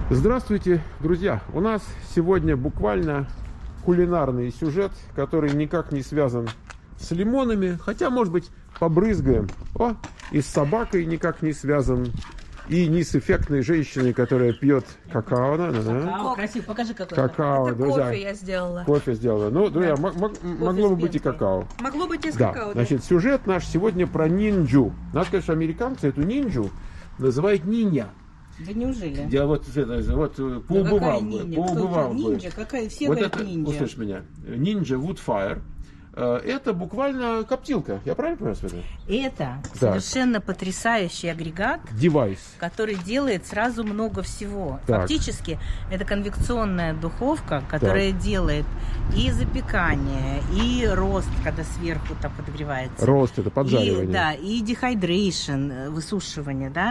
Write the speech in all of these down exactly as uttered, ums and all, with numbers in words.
Здравствуйте, друзья! У нас сегодня буквально кулинарный сюжет, который никак не связан с лимонами, хотя, может быть, побрызгаем. О, и с собакой никак не связан, и не с эффектной женщиной, которая пьет какао. Да, да, да. Какао, красиво, покажи какой. Какао, это друзья. кофе я сделала. Кофе сделала. Ну, друзья, Да. могло бы быть и какао. Могло быть и с Да, какао. значит, сюжет наш сегодня про нинджу. Надо сказать, что американцы эту нинджу называют нинья. Да неужели? Я вот, это, вот поубывал бы, поубывал бы. Нинджа? Какая? Все Вот говорят это, нинджа. услышь меня, нинджа Woodfire. Это буквально коптилка. Я правильно понимаю, Света? Это Да. совершенно потрясающий агрегат, Девайс. который делает сразу много всего. Так. Фактически, это конвекционная духовка, которая Так. делает и запекание, и рост, когда сверху там подогревается. Рост, это поджаривание. И, да, и дехайдрейшн, высушивание, да,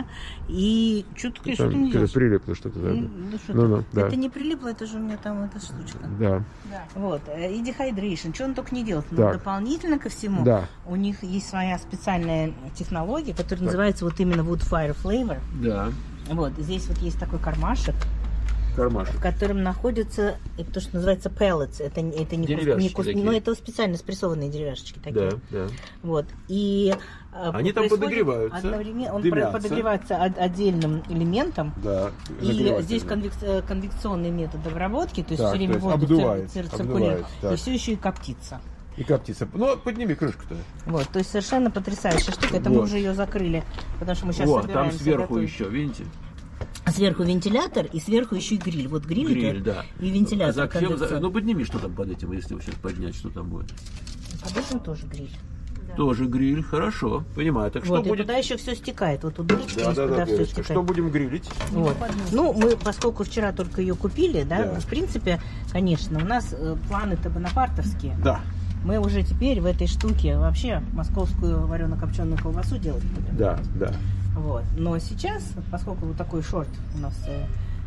и что-то ты что-то не Там делаешь. прилипло что-то. Да. Ну, ну, что Ну, ну, ты? да. Это не прилипло, это же у меня там эта штучка. Да. Вот, э, и дехайдрейшн, что он только не делает. Но Так. дополнительно ко всему, Да. у них есть своя специальная технология, которая Так. называется вот именно Woodfire Flavor. Да. Вот, здесь вот есть такой кармашек, Кармашек. в котором находится это то, что называется pellets. Это, не- это не, кус- Деревяшечки не кус- такие. но это специально спрессованные деревяшечки такие. Да, да. Вот. И э, Они там происходит подогреваются, одновременно- он дымятся. про- подогревается от- отдельным элементом. Да. И нагревательно. здесь конвек- э, конвекционный метод обработки, то есть Так, все время то есть воздух обдувает, цир- цир- обдувает, циркулирует, так. и все еще и коптится. И коптится. Ну, подними крышку-то. Вот, то есть совершенно потрясающая штука. Это мы Вот. уже ее закрыли, потому что мы сейчас О, там собираемся сверху готовить. еще, видите? Сверху вентилятор и сверху еще и гриль. Вот гриль, Гриль, идет, да. и вентилятор. Зачем? конвекционный. Ну, подними, что там под этим, если его сейчас поднять, что там будет. Под этим тоже гриль. Тоже гриль, хорошо, понимаю. Так Вот, что и будет? туда еще все стекает. Вот тут дырочка Да, есть, да, туда да, все Верочка. стекает. Что будем грилить? Вот. Ну, мы, поскольку вчера только ее купили, да, Да. в принципе, конечно, у нас э, планы-то бонапартовские. Да, Мы уже теперь в этой штуке вообще московскую варено-копченую колбасу делать будем. да, да. Вот. Но сейчас, поскольку вот такой шорт у нас э,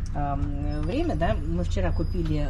э, время, да, мы вчера купили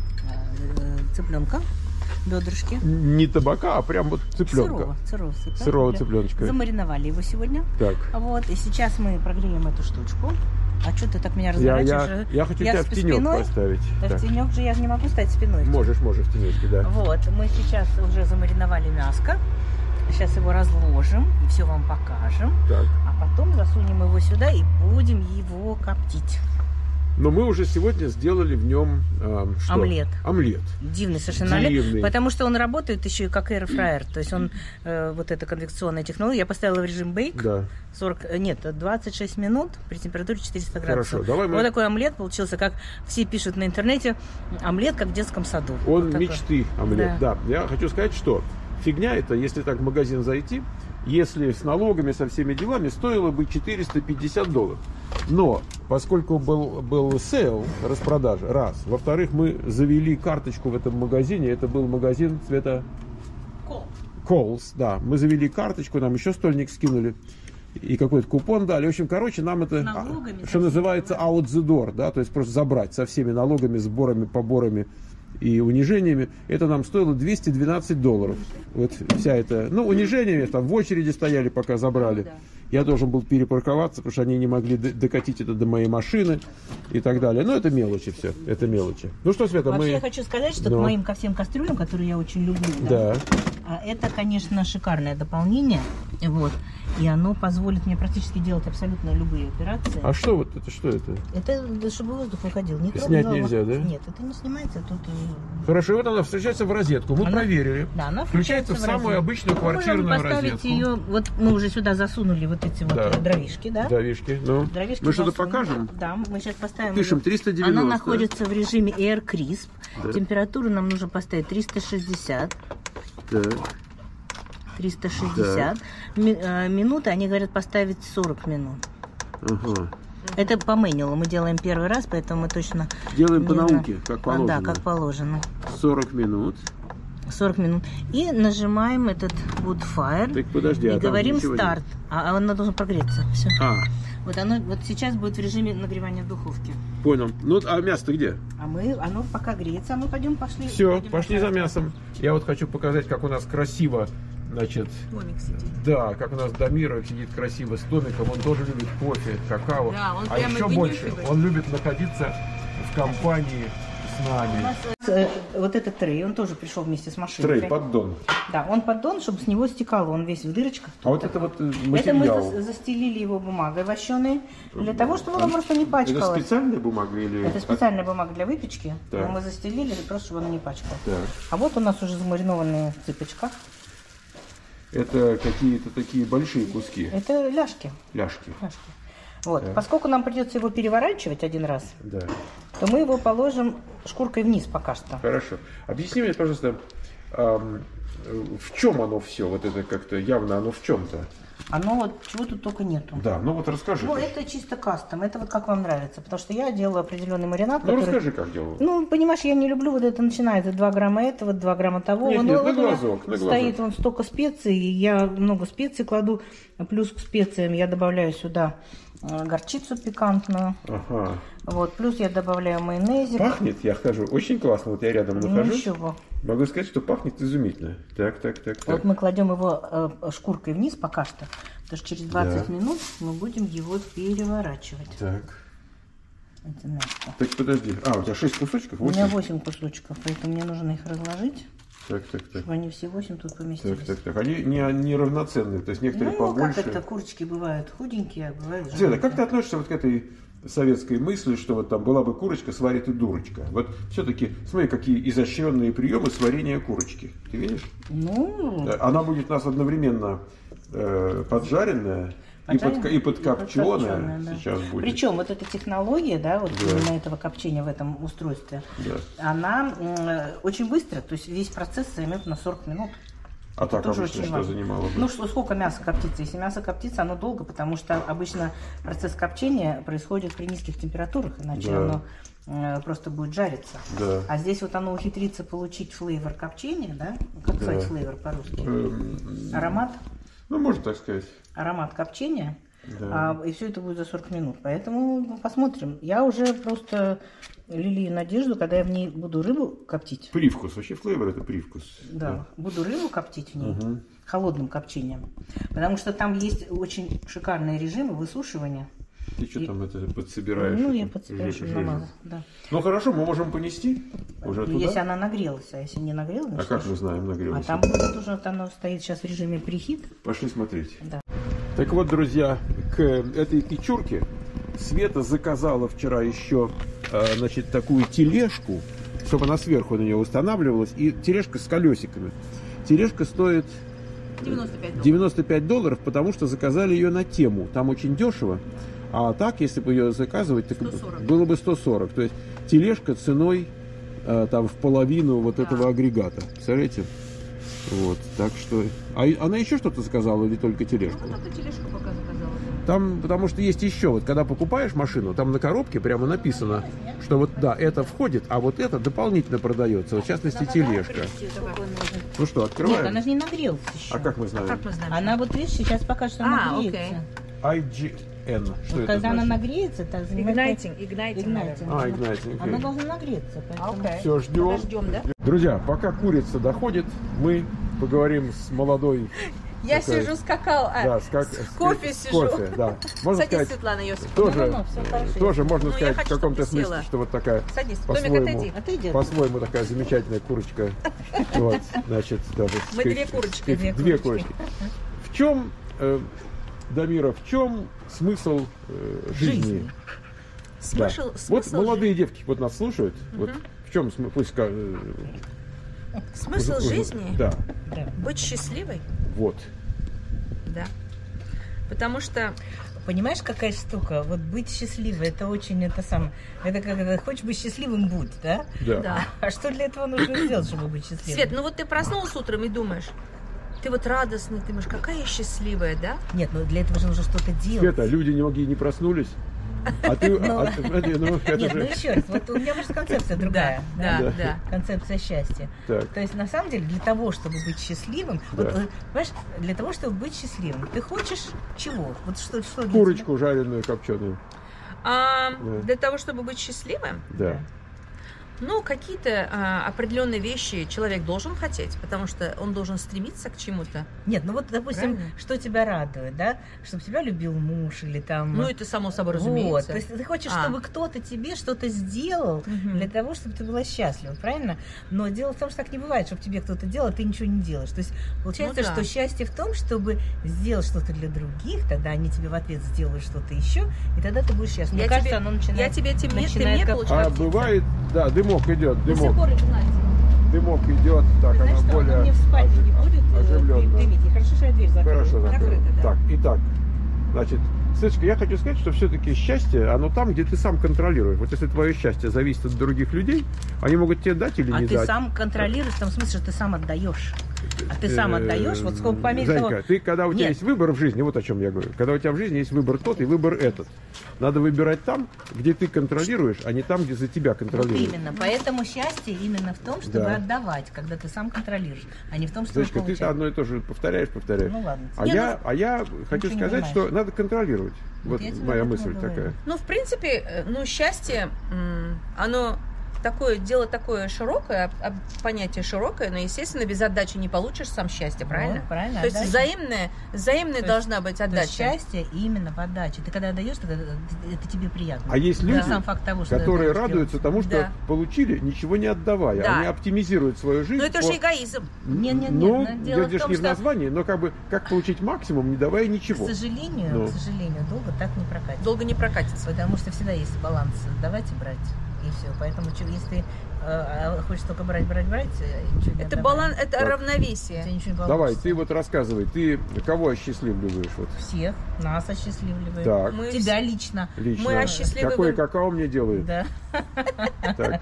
э, цыпленка, бедрышки. Не табака, а прям вот цыпленка. Сырого, сырого цыпленка. Сырого цыпленочка. Замариновали его сегодня. Так. Вот. И сейчас мы прогреем эту штучку. А что ты так меня Я, разворачиваешь? я, я хочу тебя в сп- тенек спиной? поставить. Да Так. в тенек же я не могу стать спиной. Можешь, можешь в тенечке, да. Вот, мы сейчас уже замариновали мяско. Сейчас его разложим и все вам покажем. Так. А потом засунем его сюда и будем его коптить. Но мы уже сегодня сделали в нем э, что? Омлет. Омлет. Дивный совершенно Дивный. омлет, потому что он работает еще и как air-fryer. То есть он, э, вот эта конвекционная технология, я поставила в режим бейк. Да. сорок, э, нет, двадцать шесть минут при температуре четыреста градусов. Хорошо, давай мы- Вот такой омлет получился, как все пишут на интернете, омлет как в детском саду. Он Вот такой. мечты омлет. Да. Я хочу сказать, что фигня это, если так в магазин зайти, если с налогами, со всеми делами, стоило бы четыреста пятьдесят долларов. Но, поскольку был, был сейл, распродажа, раз. Во-вторых, мы завели карточку в этом магазине. Это был магазин цвета Coles, да. Мы завели карточку, нам еще стольник скинули. И какой-то купон дали. В общем, короче, нам это, Налогами, что называется, out the door, да, то есть просто забрать со всеми налогами, сборами, поборами и унижениями. Это нам стоило двести двенадцать долларов. Вот вся эта, ну, унижениями, там в очереди стояли, пока забрали. Да. Я должен был перепарковаться, потому что они не могли д- докатить это до моей машины и так далее. Но это мелочи все, это мелочи. Ну что, Света, Вообще мы... я хочу сказать, что Ну. к моим ко всем кастрюлям, которые я очень люблю, Да. а, это, конечно, шикарное дополнение. Вот. И оно позволит мне практически делать абсолютно любые операции. А что вот это, что это? Это да, чтобы воздух выходил. Не Снять трогай нельзя, голову. да? Нет, это не снимается. Тут э, Хорошо, и вот она встречается в розетку. Мы Она- проверили. да, она Включается в самую розетку. обычную Мы можем квартирную поставить розетку. ее. Вот мы уже сюда засунули вот эти вот Да. э, дровишки, да? Дровишки, ну. Дровишки Мы что-то засунем. покажем? Да, мы сейчас поставим. Пишем ее. триста девяносто. Она находится в режиме Air Crisp. Да. Температуру нам нужно поставить триста шестьдесят. Так. триста шестьдесят. Ми- э, минуты, они говорят поставить сорок минут. Ага. Это по менюлу мы делаем первый раз, поэтому мы точно... Делаем не по знаю. науке, как А, положено. Да, как положено. сорок минут. сорок минут. И нажимаем этот Woodfire. Так подожди, и а там говорим ничего нет? старт. А, а он должен прогреться. Все. А, Вот оно вот сейчас будет в режиме нагревания в духовке. понял. Ну, а мясо где? А мы, оно пока греется, а мы пойдем пошли. Все, пойдем пошли за покажем. мясом. Я вот хочу показать, как у нас красиво значит, Томик сидит. да, как у нас Дамира сидит красиво с Томиком, он тоже любит кофе, какао. Да, он а прямо еще больше, вынюхивает. он любит находиться в компании с У нами. нас э, вот этот трей, он тоже пришел вместе с машиной. Трей, поддон. Да, он поддон, чтобы с него стекало, он весь в дырочках. А вот это вот э, Это мы материал. за- застелили его бумагой вощеной, для того, чтобы оно просто не Это пачкалось. специальная бумага или... Это специальная бумага для выпечки, Так. но мы застелили просто, чтобы она не пачкалась. Так. А вот у нас уже замаринованные в цыпочках. Это какие-то такие большие куски, Это ляжки. ляжки. ляжки. Вот. Так. Поскольку нам придется его переворачивать один раз, Да. то мы его положим шкуркой вниз пока что. Хорошо. Объясни мне, пожалуйста, ам, в чем оно все? Вот это как-то явно оно в чем-то. Оно вот чего тут только нету. Да, ну вот расскажи. Ну, ты. это чисто кастом, это вот как вам нравится, потому что я делаю определенный маринад, Ну который... расскажи, как делал. Ну, понимаешь, я не люблю вот это начинается, два грамма этого, два грамма того. Нет, Он- нет, вот на у меня глазок, на стоит глазок. вон столько специй, и я много специй кладу, плюс к специям я добавляю сюда э, горчицу пикантную, Ага. вот, плюс я добавляю майонезик. Пахнет, я скажу, очень классно. Вот я рядом Ну, нахожусь. ничего. Могу сказать, что пахнет изумительно. Так, так, так, так. Вот мы кладем его э, шкуркой вниз пока что, потому что через двадцать Да. минут мы будем его переворачивать. Так. Это мясо. Так, подожди. А, у тебя шесть кусочков? У меня Восемь? восемь кусочков, поэтому мне нужно их разложить, Так, так, так. чтобы они все восемь тут поместились. Так, так, так. Они не, не равноценные, то есть некоторые Ну, побольше. как это, курочки бывают худенькие, а бывают Света, жирненькие. как ты относишься вот к этой советской мысли, что вот там была бы курочка, сварит и дурочка? Вот все-таки, смотри, какие изощренные приемы сварения курочки. Ты видишь? Ну, Э, Она будет у нас одновременно э, поджаренная и, под, поджаренная и подкопченая подкопченая, да. сейчас будет. Причем вот эта технология, да, вот Да. именно этого копчения в этом устройстве, Да. она м, очень быстро, то есть весь процесс займет на сорок минут. А так Тоже обычно очень что важно. занимало бы? Ну, что, сколько мяса коптится? Если мясо коптится, оно долго, потому что обычно процесс копчения происходит при низких температурах, иначе Да. оно э, просто будет жариться. Да. А здесь вот оно ухитрится получить флейвор копчения, да? Как Да. сказать флейвор по-русски? Эм, Аромат? Ну, можно так сказать. Аромат копчения. Да. А, и все это будет за сорок минут. Поэтому ну, посмотрим. Я уже просто лелею надежду, когда я в ней буду рыбу коптить. Привкус. Вообще флейвор это привкус. Да, буду рыбу коптить в ней Мгм. холодным копчением. Потому что там есть очень шикарные режимы высушивания. Ты что И- там это подсобираешь? Ну, я это? подсыпаю, Жир- чтобы жир. намазать. Да. Ну хорошо, мы можем понести уже туда. Если она нагрелась, а если не нагрелась, А значит, как мы знаем, а нагрелась? там будет уже, оно стоит сейчас в режиме прихит. Пошли смотреть. Да. Так вот, друзья, к этой печурке Света заказала вчера еще, э, значит, такую тележку, чтобы она сверху на нее устанавливалась, и тележка с колесиками. Тележка стоит девяносто пять долларов. девяносто пять долларов, потому что заказали ее на тему. Там очень дешево. А так, если бы ее заказывать, так сто сорок. было бы сто сорок. То есть тележка ценой э, там в половину вот Да. этого агрегата. Представляете? Вот, так что... А и- она еще что-то заказала или только тележку? Ну, только тележку пока заказала. да. Там, потому что есть еще, вот когда покупаешь машину, там на коробке прямо написано, что вот да, это входит, а вот это дополнительно продается. Вот, в частности, тележка. Ну что, Нет, открываем? она же не нагрелась еще. А как мы знаем? Как мы знаем? Она вот, видишь, сейчас пока что А, нагреется. окей. ай джи эн. Что Вот это когда она значит? нагреется, так занимает... Игнайтинг, игнайтинг, Игнайтинг. наверное. А, игнайтинг, Она окей. должна нагреться. Поэтому... Окей. Все, ждем. Подождем, да? Друзья, пока курица доходит, мы поговорим с молодой... Я такой- сижу с какао, а, Да, с, как, с кофе с сижу. кофе, да. Можно Садись, сказать, Светлана Йосиповна. тоже, Ну, ну, всё хорошо. тоже можно Ну, я сказать в хочу, каком-то чтобы ты смысле, села. что вот такая Садись. Томик, по-своему, отойди. Отойди. по-своему такая замечательная курочка. Вот, значит, тоже. Мы сказать, две курочки, сказать, две Две курочки. курочки. В чем, э, Дамира, в чем смысл э, жизни? Жизни. Да. Смысл, Вот смысл, молодые девки вот нас слушают. Вот в чем смысл? Пусть ска- э, смысл уже- жизни Да, Да. быть счастливой, вот. да. Потому что Понимаешь, какая штука? Вот быть счастливой, это очень, это сам, это как, это, хочешь быть счастливым, будь, да? Да. да. А что для этого нужно сделать, чтобы быть счастливым? Свет, ну вот ты проснулся утром и думаешь, ты вот радостный, ты думаешь, какая я счастливая, да? Нет, ну для этого же нужно что-то делать. Света, люди многие не проснулись. А ты, а- а- смотри, ну, это Нет, же- ну еще раз, вот у меня просто концепция другая. Да, Да. да. Концепция счастья. Так. То есть, на самом деле, для того, чтобы быть счастливым, Да. вот, э, понимаешь, для того, чтобы быть счастливым, ты хочешь чего? Вот что, что для Курочку жареную, копченую. А, Да. для того, чтобы быть счастливым, Да. Ну, какие-то а, определенные вещи человек должен хотеть, потому что он должен стремиться к чему-то. Нет, ну вот, допустим, Правильно? что тебя радует, да? Чтобы тебя любил муж или там... Ну, это само собой Вот, разумеется. то есть ты хочешь, А. чтобы кто-то тебе что-то сделал Мгм. для того, чтобы ты была счастлива, правильно? Но дело в том, что так не бывает, чтобы тебе кто-то делал, а ты ничего не делаешь. То есть получается, Ну да. что счастье в том, чтобы сделать что-то для других, тогда они тебе в ответ сделают что-то еще, и тогда ты будешь счастлив. Мне Я кажется, тебе- оно начинает... Я тебе, ты мне, ты начинает мне как- получается. А бывает, да, дымок идет, До сих дымок, пор, Игнатий. дымок идет, так, Ты она знаешь что, более она мне в спальне не ожи- будет э, оживленно. дымить. И хорошо, что я дверь закрыла. Хорошо, закрыла. Закрыто, да. Так, итак, значит, Светочка, я хочу сказать, что все-таки счастье, оно там, где ты сам контролируешь. Вот если твое счастье зависит от других людей, они могут тебе дать или А не ты дать. сам контролируешь, в том смысле, что ты сам отдаешь. А ты сам Э, отдаешь, вот сколько по мере Зайка, того... ты, когда у тебя Нет. есть выбор в жизни, вот о чем я говорю. Когда у тебя в жизни есть выбор тот и выбор этот. Надо выбирать там, где ты контролируешь, а не там, где за тебя Вот контролируют. именно. Поэтому счастье именно в том, чтобы Да. отдавать, когда ты сам контролируешь, а не в том, чтобы Зайчка, ты получать. одно и то же повторяешь, повторяешь. Ну ладно. А Не, я, а я хочу ничего не сказать, понимаешь. что надо контролировать. Вот Вот я тебе моя об этом мысль и говорю. такая. Ну, в принципе, э, ну, счастье, м, оно такое, дело такое широкое, а- а понятие широкое, но, естественно, без отдачи не получишь сам счастье, правильно? Вот, правильно. То есть отдача. взаимная, взаимная То есть- должна быть То есть отдача. счастье именно в отдаче. Ты когда отдаешь, тогда это тебе приятно. А есть Да, люди, сам факт того, что которые ты это радуются тому, что Да. получили, ничего не отдавая. Да. Они оптимизируют свою жизнь. Но это по- же эгоизм. Нет, нет, нет, Ну, но дело в я том, не в что- названии, но как бы как получить максимум, не давая К ничего. сожалению, Ну. к сожалению, долго так не прокатит. Долго не прокатится. Потому что всегда есть баланс давать и брать. И все. Поэтому чё, если ты э, хочешь только брать, брать, брать, э, ничего не Это отдавай, баланс, это Так. у тебя равновесие. ничего не получится. Давай, ты вот рассказывай, ты кого осчастливливаешь? Вот, Всех нас осчастливливаем. так, Мы Тебя вс- лично. лично. мы осчастливливаем- Какое какао мне делает? Да. Так,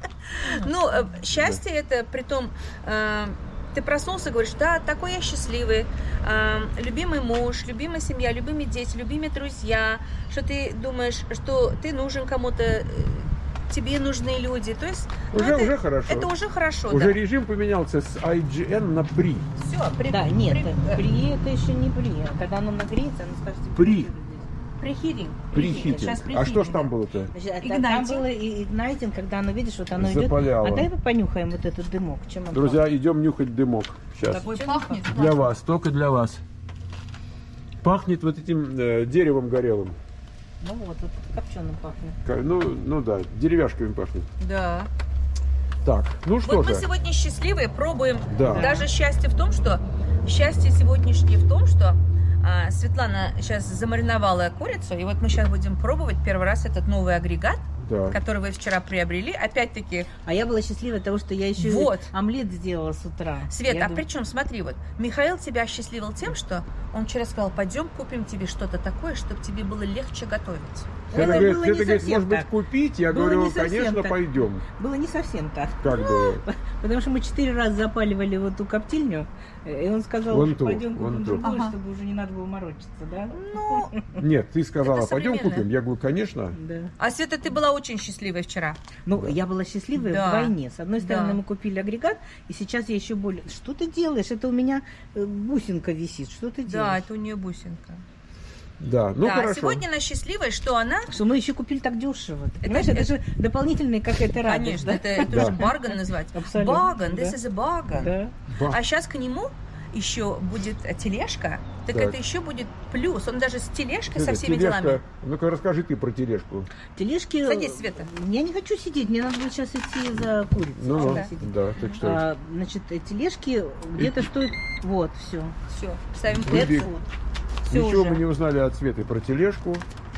Ну, э, счастье это при том, э, ты проснулся, говоришь, да, такой я счастливый, э, любимый муж, любимая семья, любимые дети, любимые друзья, что ты думаешь, что ты нужен кому-то, э, тебе нужны люди, то есть ну, Уже- это, уже хорошо. Это уже хорошо, уже да. режим поменялся с ай джи эн на при. Все, при, Да, нет, при, при это еще не при. Когда оно нагреется, оно скажет тебе. При. прихирим. Прихитинг. Сейчас А что ж прихитинг, там да. было-то? Значит, а там Игнайтинг. было и игнайтинг, когда оно, видишь, вот оно идет. Запаляло. А дай понюхаем вот этот дымок. Чем он Друзья, идем нюхать дымок. Сейчас. Такой пахнет. Для вас, только для вас. Пахнет вот этим э, деревом горелым. пахнет? Ну вот, вот копченым пахнет. Ка- Ну, ну да, деревяшками пахнет. Да. Так, ну что Вот мы же. сегодня счастливые, пробуем. Да. Даже счастье в том, что счастье сегодняшнее в том, что а, Светлана сейчас замариновала курицу, и вот мы сейчас будем пробовать первый раз этот новый агрегат, Да. который вы вчера приобрели. Опять-таки, А я была счастлива от того, что я еще Вот. омлет сделала с утра. Свет, Я а думаю, причем, смотри, вот, Михаил тебя осчастливил тем, что он вчера сказал, пойдем купим тебе что-то такое, чтобы тебе было легче готовить. Света было- говорит, было Света не говорит, совсем может быть, так. купить? Я Было говорю, не совсем конечно, так. пойдем. Было не совсем так. Как бы. Потому что мы четыре раза запаливали вот ту коптильню, и он сказал, Вон ту, пойдем вон купим ту. другую, Ага. чтобы уже не надо было морочиться, да? Ну, Нет, ты сказала, Это пойдем современное. купим. Я говорю, конечно. Да. а Света, ты была очень счастливой вчера. Ну, Да. я была счастливая Да. вдвойне. С одной стороны, Да. мы купили агрегат, и сейчас я еще более... Что ты делаешь? Это у меня э, бусинка висит. Что ты Да, делаешь? это у нее бусинка. Да, ну да, хорошо. сегодня она счастливая, что она Что мы еще купили так дешево. Ты Это- Понимаешь, это, это- же дополнительная какая-то радость. Конечно, да? это, это Да. уже барган назвать. Абсолютно, Барган, this да. is a bargain. Да. Ба. А сейчас к нему еще будет э, тележка, так, Так. это еще будет плюс. Он даже с тележкой со Света, всеми тележка. делами. Ну-ка, расскажи ты про тележку. Тележки... э, Садись, Света. Я не хочу сидеть, мне надо будет сейчас идти за курицей. Ну, Надо да. сидеть. да, так что. А, значит, э, тележки где-то стоят... Вот, все. Все, ставим Выбег. плед. Все Ничего уже. мы не узнали от Светы про тележку.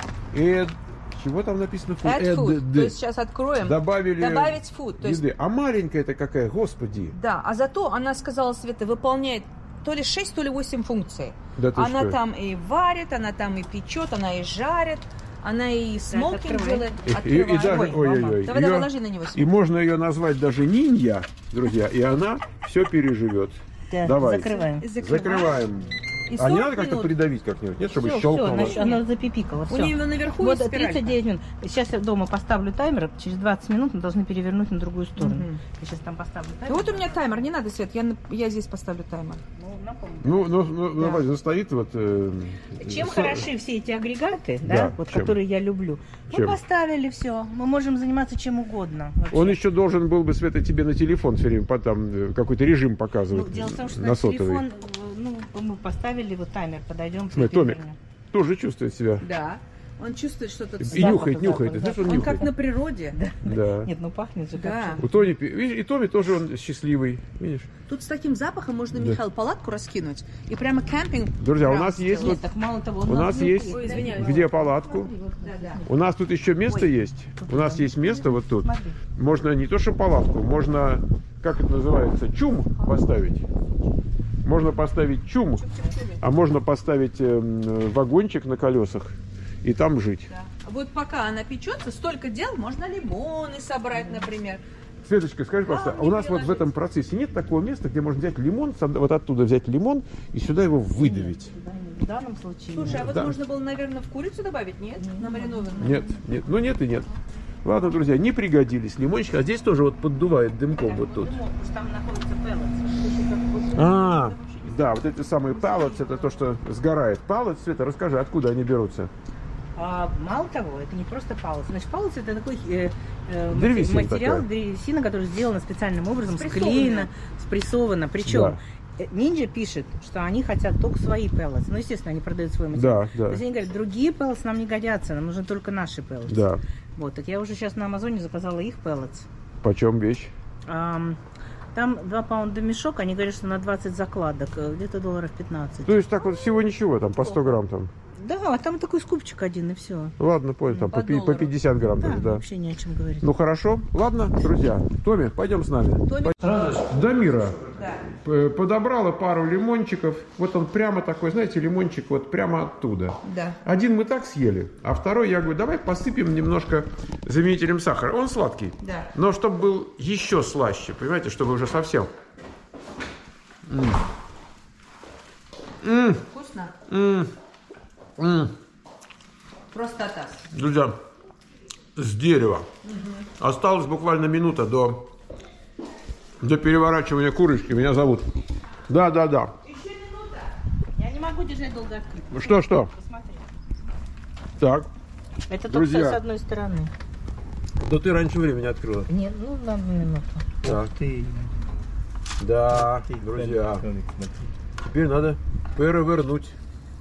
Эд... Чего там написано? Food? Add food. Эд- То есть сейчас откроем. Добавили Добавить food. То есть, еды. А маленькая-то какая, господи. да, а зато она сказала, Света, выполняет то ли шесть, то ли восемь функций. Да ты Она что? там и варит, она там и печет, она и жарит, она и смокинг открывай. делает. И- и- и Открываем. даже- Ой, ой-ой-ой. мама. Давай, давай, Её- ложи на него. И Света. можно ее назвать даже ниндзя, друзья, и она все переживет. Да, Давай. закрываем. Закрываем. И А не сорок надо как-то минут. придавить как-нибудь? Нет, чтобы Всё, щелкнуло? всё, она, она запипикала. У Все. нее наверху Вот есть спиралька. тридцать девять минут. Сейчас я дома поставлю таймер. Через двадцать минут мы должны перевернуть на другую сторону. Мгм. Я сейчас там поставлю И таймер. вот у меня таймер, не надо, Свет, я, на- я здесь поставлю таймер. Ну, напомню. Ну, ну, ну, Да. давайте, ну, стоит вот... э, Чем со- хороши все эти агрегаты, да, Да, вот, чем? которые я люблю. Чем? Мы поставили все, мы можем заниматься чем угодно. вообще. Он еще должен был бы, Света, тебе на телефон все время по- там э, какой-то режим Ну, показывать. дело в том, что на на сотовый. телефон, э, ну, мы поставили вот таймер, подойдем. Смотри, Томик тоже чувствует себя. Да. Он чувствует что-то. И Запах, нюхает, запах, нюхает. Ты знаешь, он Он нюхает. как на природе. Да. Нет, ну пахнет же Да. как У Тони, пи- видишь, и Томи тоже он счастливый. Видишь? Тут с таким запахом можно, Да. Михаил, палатку раскинуть и прямо кемпинг. Друзья, у граунд нас есть сделать. Нет, так мало того, У нас есть Ой, извиняюсь. где палатку. Да, да. У нас тут еще место есть. У нас есть место вот тут. Смотри. Можно не то что палатку, можно, как это называется, чум поставить. Можно поставить чум, а можно поставить эм, вагончик на колесах и там жить. Да. Вот пока она печется, столько дел, можно лимоны собрать, например. Светочка, скажи, пожалуйста, а у нас вот в этом процессе нет такого места, где можно взять лимон, сад- вот оттуда взять лимон и сюда его выдавить? В данном случае. Слушай, а вот Да. можно было, наверное, в курицу добавить, нет? На маринованную? Нет, нет, ну нет и нет. Ладно, друзья, не пригодились лимончики, а здесь тоже вот поддувает дымком вот тут. Там находится пеллетс. А, да, вот эти самые палец, это то, что сгорает. Палец, Света, расскажи, откуда они берутся? А, мало того, это не просто палец. Значит, палец это такой э, э, Древесина материал, такая. древесина, которая сделана специальным образом, Спрессованная. склеена, спрессована. Причем Да. э, Ninja пишет, что они хотят только свои пеллетс. Ну, естественно, они продают свой материал. Да, да. То есть они говорят, другие пеллетс нам не годятся, нам нужны только наши пеллетс. Да. Вот, так я уже сейчас на Амазоне заказала их пеллетс. Почем вещь? Ам, там два паунда мешок, они говорят, что на двадцать закладок, э, где-то долларов пятнадцать. То есть так вот всего ничего, там по сто грамм там. Да, а там такой скупчик один и все. Ладно, понял, там по по, пи- по доллару. пятьдесят грамм Да, даже, да. вообще не о чем говорить. Ну хорошо, ладно, друзья. Томи, пойдем с нами. Томи. Дамира Да. п- подобрала пару лимончиков. Вот он прямо такой, знаете, лимончик вот прямо оттуда. Да. Один мы так съели, а второй я говорю, давай посыпем немножко заменителем сахара. Он сладкий, Да. но чтобы был еще слаще, понимаете, чтобы уже совсем. М. М, Вкусно? м, м. Просто атас. Друзья, с дерева. Осталась буквально минута до, до переворачивания курочки. Меня зовут. Да, да, да. Еще минута. Я не могу держать долго открыто. Что, что? Посмотри. Так. Это Друзья. только с одной стороны. Да ты раньше времени открыла. Нет, ну на одну минуту. Так. Ты, Да, ты, друзья. Томик, смотри. Теперь надо перевернуть.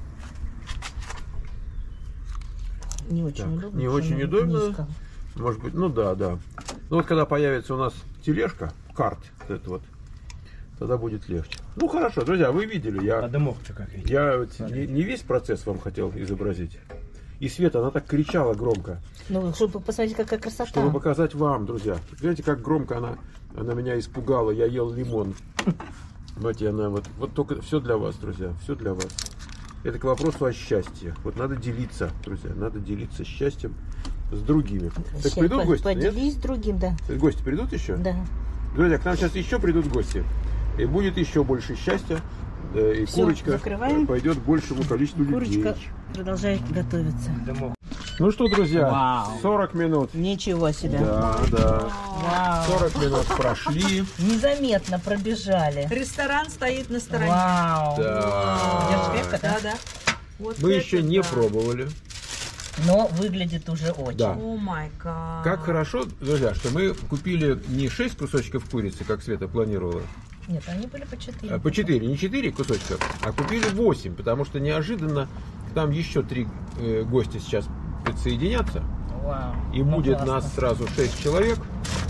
Не очень Так, удобно. не что очень она удобно. низко. Может быть, ну да, да. Ну вот когда появится у нас тележка, карт, вот это вот, тогда будет легче. Ну хорошо, друзья, вы видели, А я, дымок-то как видишь. я вот не, не весь процесс вам хотел изобразить. И Света, она так кричала громко, Ну, чтобы посмотреть, какая красота. чтобы показать вам, друзья. Знаете, как громко она, она меня испугала, я ел лимон. Знаете, она вот, вот только все для вас, друзья, все для вас. Это к вопросу о счастье. Вот надо делиться, друзья, надо делиться счастьем с другими. Так Сейчас придут по- гости, нет? Поделись с другим, да. Гости придут еще? Да. Друзья, к нам сейчас еще придут гости. И будет еще больше счастья. э, И Всё, курочка закрываем. пойдет большему количеству Курочка людей. продолжает готовиться. Дымок. Ну что, друзья, Вау. сорок минут. Ничего себе. Да, да. Вау. сорок минут прошли. Незаметно пробежали. Ресторан стоит на стороне. Вау. Да. Держишь крепко, да? Да, да. Вот Мы это еще не да. пробовали. Но выглядит уже очень. Да. О май гад. Как хорошо, друзья, что мы купили не шесть кусочков курицы, как Света планировала, Нет, они были по четыре. а по четыре. Не четыре кусочка, а купили восемь, потому что неожиданно к нам еще три э, гостя сейчас присоединятся. Вау. И Ну, будет классно. нас сразу шесть человек.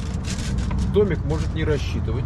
Томик может не рассчитывать.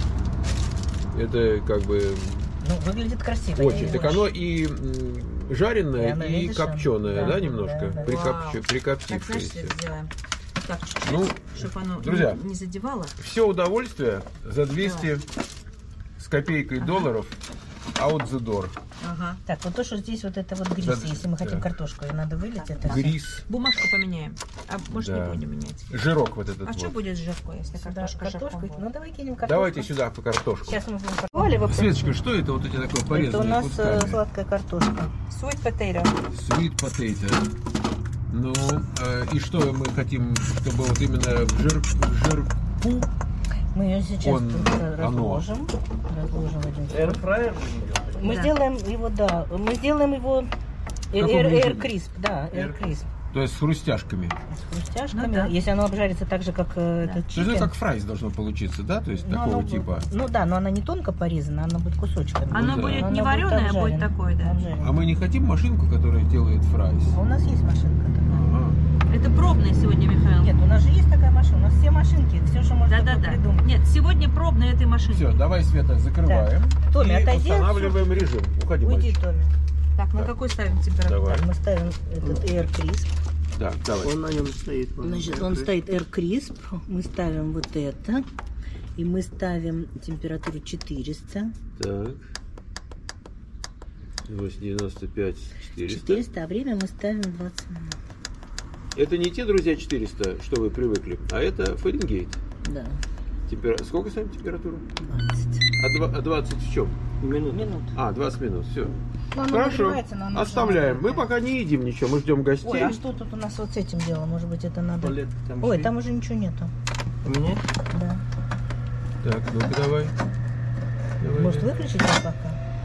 Это как бы Ну, выглядит красиво. я очень. не Так знаю. оно и м, жареное, И оно, и видишь, копченое, да, да, немножко? да, да. Прикопче- Вау. Так, знаешь, прикоптившееся. что сделаем? Так, чуть-чуть, Ну, чтобы оно друзья. не, не задевало. Все удовольствие за двести с копейкой долларов out the door. Ага. Так, вот то, что здесь вот это вот грис, Да, если мы хотим да. картошку, ее надо вылить. Это Грис, Бумажку поменяем. А может Да. не будем менять? жирок вот этот А что вот. будет с жиркой, если Сюда картошка картошку. жирком Ну, будет? давай кинем картошку. Давайте сюда по картошку. Сейчас мы будем картошку. Светочка, что это вот эти такое Это у порезанные нас э, кусками? сладкая картошка. Sweet potato. Sweet potato. Ну, э, и что мы хотим, чтобы вот именно в, жир, в жирку? Мы ее сейчас Он- тут оно. разложим. Разложим в один слой. Airfryer же не идет. Мы Да. сделаем его, да, мы сделаем его э- каком Air, режиме? Air Crisp, да, Air Crisp. То есть с хрустяшками. С хрустяшками. Ну да. Если оно обжарится так же, как э, Да. этот То есть это чикен. как фрайс должно получиться, да? То есть Ну, такого оно- типа. Ну да, но она не тонко порезана, она будет кусочками. Оно да. будет Она не будет вареное, а будет обжарена. такое, да. Обжарена. А мы не хотим машинку, которая делает фрайс? А у нас есть машинка такая. Ага. Это пробное сегодня, Михаил. Нет, у нас же есть такая машина, у нас все машинки, все, что можно такое Да-да-да. придумать. Нет, сегодня пробное этой машинки. Все, давай, Света, закрываем. Томми, и отойди устанавливаем режим. Уходи, Уйди, мальчик. Томми. Так, на Так. какой ставим температуру? Давай. Так, мы ставим этот Air Crisp. Так, давай. Он на нем стоит. Значит, он стоит Air Crisp. Мы ставим вот это. И мы ставим температуру четыреста. Так. девяносто пять, четыреста. четыреста, а время мы ставим двадцать минут. Это не те, друзья, четыреста, что вы привыкли, а это Фаренгейт. Да, Темпера... Сколько ставим температуру? двадцать А, два... а двадцать в чем? Минут. минут. А, двадцать минут, все. Ну, оно Хорошо, нагревается, но оно оставляем. уже Мы нагревается. пока не едим ничего, мы ждем гостей. Ой, а что тут у нас вот с этим делом? Может быть, это надо... Туалет там Ой, стоит. там уже ничего нету. У меня? Да. Так, ну-ка давай. Давай, Может, давай. выключить его пока?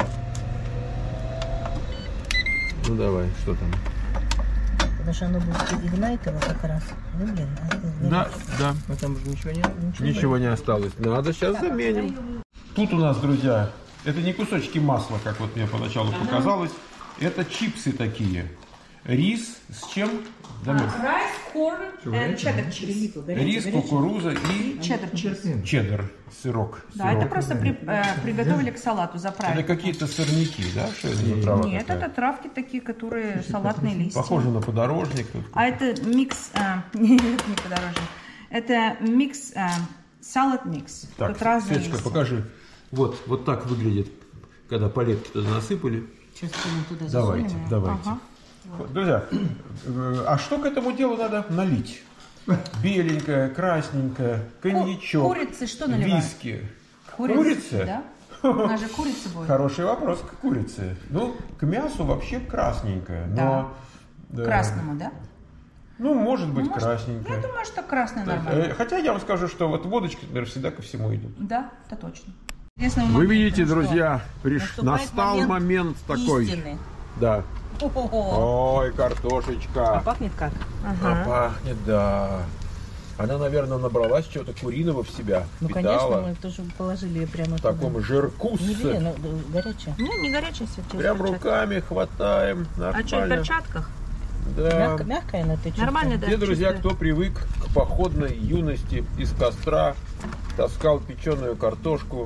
Ну давай, что там? Потому что оно будет игнать его как раз. Ну, блин, а это Да, да. А там уже ничего нет? Ничего, Ничего не осталось. Надо сейчас заменим. Тут у нас, друзья, это не кусочки масла, как вот мне поначалу показалось. Это чипсы такие. Рис с чем? Дамир? Райс, корн и чеддер чиз. Рис, кукуруза и Чеддер чиз. чеддер, сырок. Да, сырок. это просто при- э, приготовили к салату, Это заправили. какие-то сорняки, да? Что это за трава Нет, такая? это травки такие, которые салатные листья. Похоже на подорожник. тут. А это микс, а, нет, не подорожник. Это микс, а, салат микс. Так, Тут разные Светочка, листья. покажи. Вот, вот так выглядит, когда палетки туда насыпали. Сейчас мы туда Давайте, засунем. давайте. Ага. Друзья, э, а что к этому делу надо налить? Беленькое, красненькое, коньячок, курицы что наливают? виски. Курица, Курица? Да? У нас же курица будет. Хороший вопрос к курице. Ну, к мясу вообще красненькое, Да. но... да. Красному, да? Ну, может быть, Может, красненькое. Я думаю, что красное Так, нормально. э, Хотя я вам скажу, что вот водочка, например, всегда ко всему идет. Да, это точно. Интересный Вы момент, видите, ну что, друзья, приш... Наступает настал момент момент такой. истины. Да. О-хо-хо. Ой, А картошечка. пахнет как? А пахнет, да. Она, наверное, набралась чего-то куриного в себя. Ну, Питала конечно, мы тоже положили ее прямо в таком туда. жирку. Не бери, ну, да, горячая. Не, не горячая свет. через Прям перчатки. руками хватаем. А что, в Нормально. перчатках? Да. Мягко, мягкая она, ты чё? Нормально, да? Те, друзья, чистая. кто привык к походной юности из костра, таскал печеную картошку,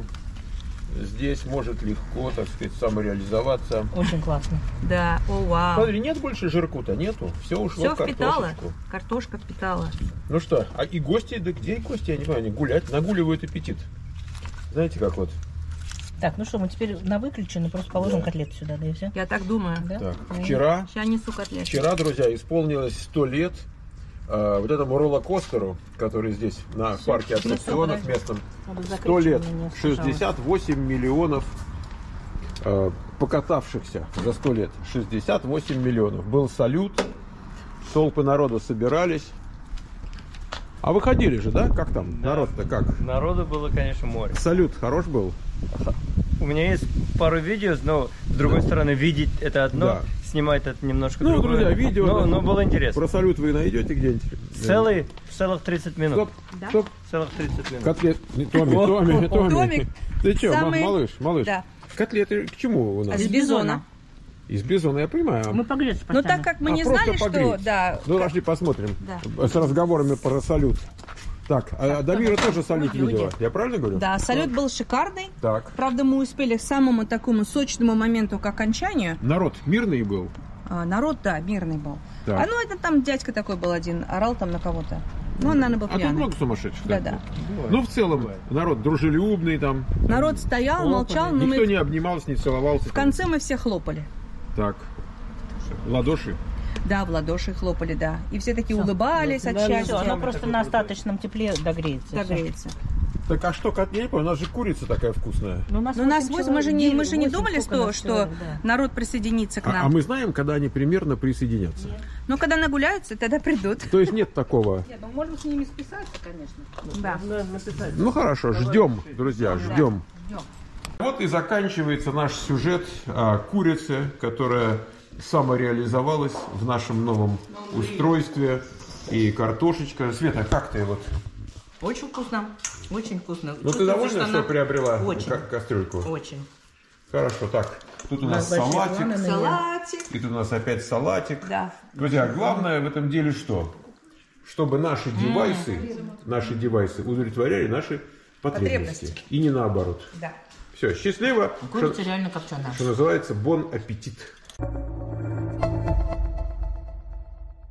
здесь может легко, так сказать, самореализоваться. Очень классно. Да, о, вау. Смотри, нет больше жирку-то, нету. Все ушло Все в впитало. картошечку. Картошка впитала. Ну что, а и гости, да где гости, я не понимаю, они гулять, нагуливают аппетит. Знаете, как вот. Так, ну что, мы теперь на выключенную просто положим Да. котлету сюда, да и все? Я так думаю. Да? Так, Ну, вчера, Сейчас несу котлеты. вчера, друзья, исполнилось сто лет э, вот этому роллокостеру, который здесь на парке аттракционов подожди. местном. надо закрыть, Сто лет, чтобы не сужалось. шестьдесят восемь миллионов э, покатавшихся за сто лет. шестьдесят восемь миллионов. Был салют, толпы народу собирались. А вы ходили же, да? Как там? Народ-то как? Народу было, конечно, море. Салют хорош был? У меня есть пару видео, но с другой стороны, видеть это одно, Да. снимать это немножко Ну, другое. друзья, видео. Но, да, но было интересно. Про салют вы найдете где-нибудь? Целый, целых тридцать минут. Стоп, Да? стоп. Целых тридцать минут. Котлет. Не, Томми, Томми, Томми. Томик Ты что, самый- малыш, малыш? Да. Котлеты к чему у нас? Из бизона. Из бизона, я понимаю. Мы погреться Но так как мы А, не просто знали, что... погреть. Да, Ну, пошли посмотрим. Да. С разговорами про салют. Так, а Дамира тоже салют уйди, видела. уйди. Я правильно говорю? да, салют был шикарный. Так. Правда, мы успели к самому такому сочному моменту к окончанию. Народ мирный был. А, народ, да, мирный был. Так. А ну это там дядька такой был один, орал там на кого-то. Ну, он, наверное, был А тут пьяный. много сумасшедших. Да, так да. вот. Ну, в целом, народ дружелюбный там. Народ стоял, молчал, но Никто мы не обнимался, не целовался. в конце мы все хлопали. Так. Ладоши. Да, в ладоши хлопали, да. И все такие улыбались от Все, счастья. оно просто на остаточном тепле догреется. всё. Догреется. Так а что, кот, я не понял, у нас же курица такая вкусная. Ну, у нас, Но у нас восемь восемь, мы же не, мы же не восемь, думали, сколько что, нас что человек, да. народ присоединится к А, нам. а мы знаем, когда они примерно присоединятся. Но когда нагуляются, тогда придут. То есть нет такого. Нет, ну можем с ними списаться, конечно. Да. Ну хорошо, ждем, друзья, ждем. Ждем. Вот и заканчивается наш сюжет о курице, которая самореализовалась в нашем новом устройстве. И картошечка. Света, как ты вот? Очень вкусно. Очень вкусно. Ну ты довольна, что, она... приобрела Очень. ка- кастрюльку? Очень. Хорошо, так. Тут у нас, У нас большие салатик. планы на Салатик. И тут у нас опять салатик. Да. Друзья, главное в этом деле что? Чтобы наши девайсы, наши девайсы удовлетворяли наши потребности. Потребности. И не наоборот. Да. Все, счастливо. Курица Что, реально копченая. что называется, бон аппетит.